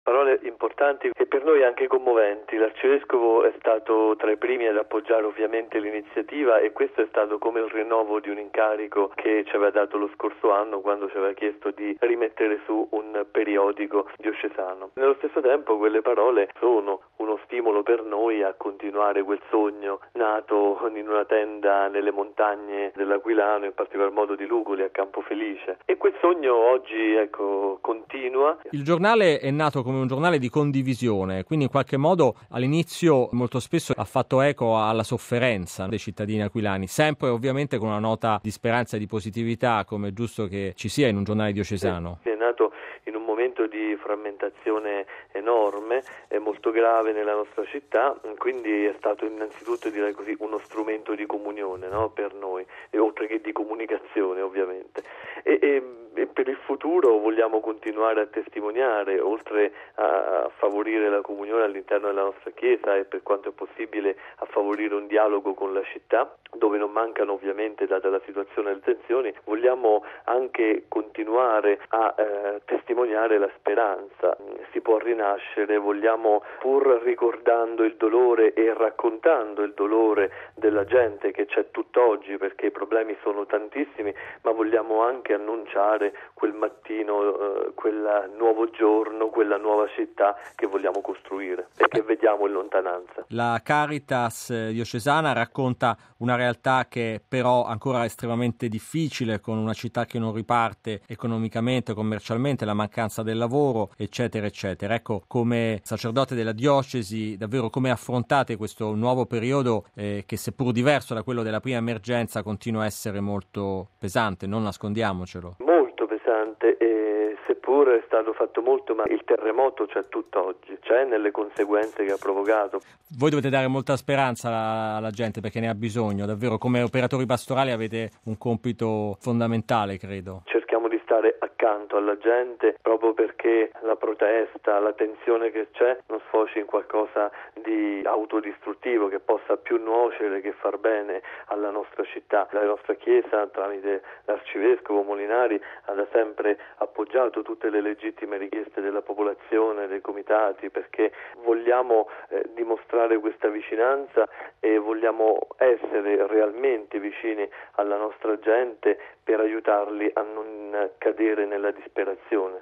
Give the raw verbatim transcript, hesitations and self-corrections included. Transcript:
Parole importanti e per noi anche commoventi. L'arcivescovo è stato tra i primi ad appoggiare ovviamente l'iniziativa e questo è stato come il rinnovo di un incarico che ci aveva dato lo scorso anno quando ci aveva chiesto di rimettere su un periodico diocesano. Nello stesso tempo quelle parole sono uno stimolo per noi a continuare quel sogno nato in una tenda nelle montagne dell'Aquilano, in particolar modo di Lugoli a Campofelice. E quel sogno oggi ecco continua. Il giornale è nato come un giornale di condivisione, quindi in qualche modo all'inizio molto spesso ha fatto eco alla sofferenza dei cittadini aquilani, sempre ovviamente con una nota di speranza e di positività, come è giusto che ci sia in un giornale diocesano. È nato in un momento di frammentazione enorme e molto grave nella nostra città, quindi è stato innanzitutto, direi così, uno strumento di comunione, no? Per noi, e oltre che di comunicazione ovviamente. E, e, e per il futuro vogliamo continuare a testimoniare, oltre a, a favorire la comunione all'interno della nostra Chiesa e per quanto è possibile a favorire un dialogo con la città, dove non mancano ovviamente, data la situazione, le tensioni, vogliamo anche continuare a eh, testimoniare la speranza. Si può rinascere, vogliamo, pur ricordando il dolore e raccontando il dolore della gente che c'è tutt'oggi, perché i problemi sono tantissimi, ma vogliamo anche annunciare quel mattino, eh, quel nuovo giorno, quella nuova città che vogliamo costruire e che vediamo in lontananza. La Caritas diocesana racconta una realtà che è però ancora estremamente difficile, con una città che non riparte economicamente, commercialmente, la mancanza del lavoro, eccetera, eccetera. Ecco, come sacerdote della diocesi, davvero come affrontate questo nuovo periodo eh, che, seppur diverso da quello della prima emergenza, continua a essere molto pesante, non nascondiamocelo. Molto pesante, e seppur è stato fatto molto, ma il terremoto c'è tutt'oggi, c'è nelle conseguenze che ha provocato. Voi dovete dare molta speranza alla, alla gente perché ne ha bisogno, davvero come operatori pastorali avete un compito fondamentale, credo. Cerchiamo di stare accanto alla gente proprio perché la protesta, la tensione che c'è non sfoci in qualcosa di autodistruttivo che possa più nuocere che far bene alla nostra città. La nostra Chiesa, tramite l'arcivescovo Molinari, ha da sempre appoggiato tutte le legittime richieste della popolazione, dei comitati, perché vogliamo eh, dimostrare questa vicinanza e vogliamo essere realmente vicini alla nostra gente per aiutarli a non cadere nella disperazione.